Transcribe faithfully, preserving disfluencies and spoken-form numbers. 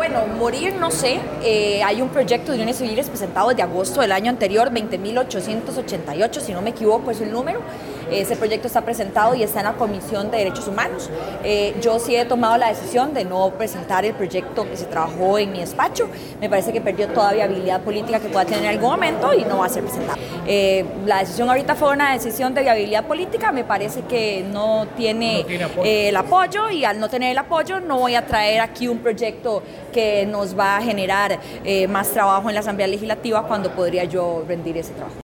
Bueno, morir no sé, eh, hay un proyecto de uniones civiles presentado desde agosto del año anterior, veinte mil ochocientos ochenta y ocho, si no me equivoco es el número. Ese proyecto está presentado y está en la Comisión de Derechos Humanos. Eh, yo sí he tomado la decisión de no presentar el proyecto que se trabajó en mi despacho. Me parece que perdió toda viabilidad política que pueda tener en algún momento y no va a ser presentado. Eh, la decisión ahorita fue una decisión de viabilidad política, me parece que no tiene, no tiene apoyo. Eh, el apoyo, y al no tener el apoyo no voy a traer aquí un proyecto que nos va a generar eh, más trabajo en la Asamblea Legislativa cuando podría yo rendir ese trabajo.